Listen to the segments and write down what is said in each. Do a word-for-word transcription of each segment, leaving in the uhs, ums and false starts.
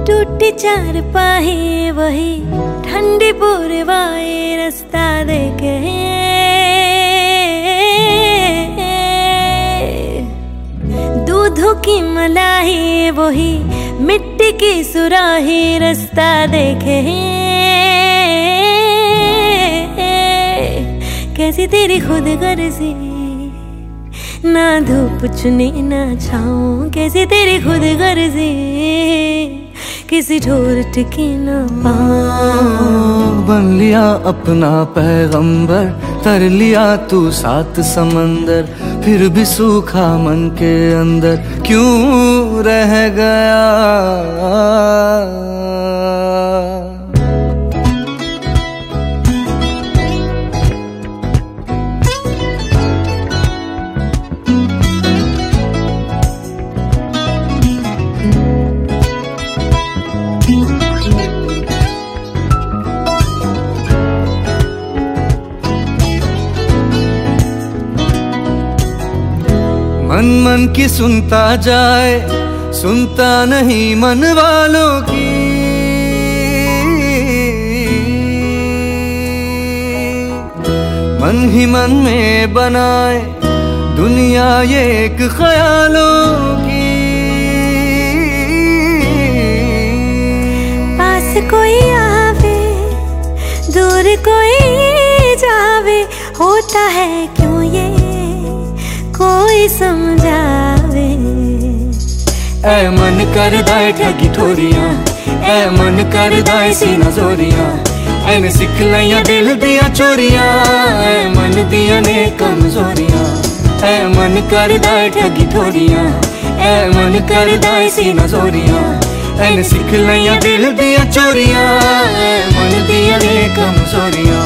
टूटी चार पाही वही ठंडी पूर्वाए रास्ता देखे, दूधों की मलाई वही मिट्टी की सुराही रास्ता देखे। कैसी तेरी खुद गर्जी, ना धूप चुनी ना छाऊं, कैसी तेरी खुद गर्जी, किसी ठोर टिकी ना पाऊं। बन लिया अपना पैगंबर, तर लिया तू सात समंदर, फिर भी सूखा मन के अंदर क्यों रह गया। मन मन की सुनता जाए, सुनता नहीं मन वालों की। मन ही मन में बनाए दुनिया ये एक ख्यालों की। पास कोई आवे दूर कोई जावे, होता है क्यों ये कोई समझावे। ऐ मन कर दाए ठगी ठोरियां, ऐ मन कर दाए सीना जोरियां, ऐने सिख लिया दिल दिया चोरियां, ऐ मन दिया ने कमजोरियां। ऐ मन कर दाए ठगी ठोरियां, ऐ मन कर दाए सीना जोरियां, ऐने सिख लिया दिल दिया चोरियां, ऐ मन दिया ने कमजोरियां।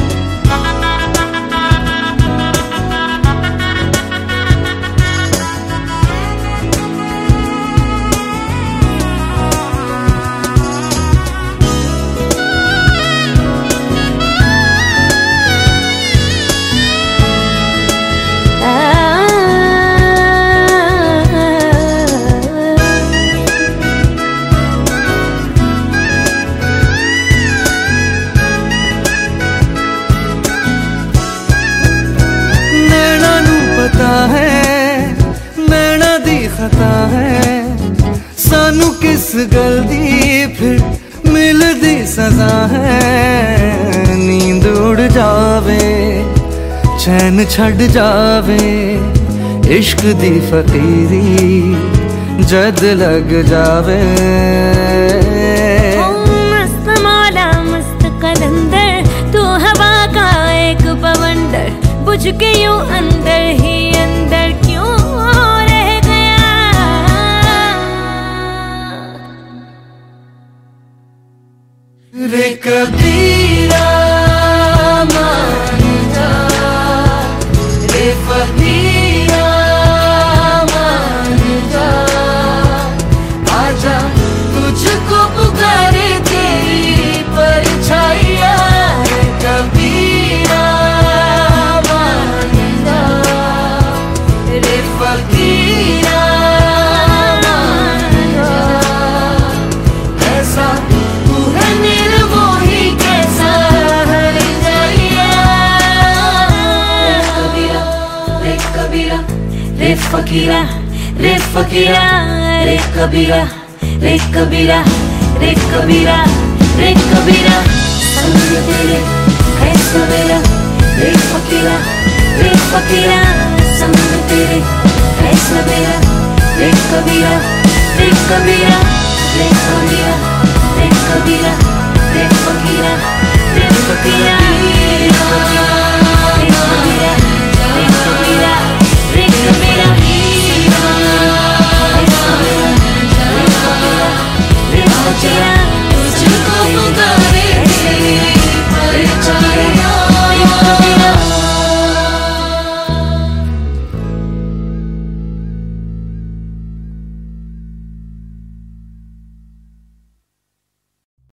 है नैना दी खता है, सानू किस गल दी फिर मिलदी सजा है। नींद उड़ जावे चैन छड़ जावे, इश्क दी फकीरी जद लग जावे। मस्त मौला मस्त कलंदर, तू हवा का एक बवंडर, बुझ के यूं अंदर ही अंदर क्यों रह गया। रे कबीरा मान जा, रे फकीरा मान जा, आजा तुझको पुकारे तेरी परछाइयां। रे कबीरा फकीरा ऐसा तू है निर्मोही कैसा हर जाइया। रे कबीरा रे फकीरा रे फकीरा रे कबीरा रे कबीरा रे कबीरा रे कबीरा, संग तेरे है सवेरा। रे फकीरा रे फकीरा संग तेरे है सवेरा। रे कबीरा रे कबीरा रे कबीरा रे कबीरा रे फकीरा रे फकीरा रे कबीरा रे कबीरा रे कबीरा रे कबीरा रे कबीरा रे कबीरा रे फकीरा।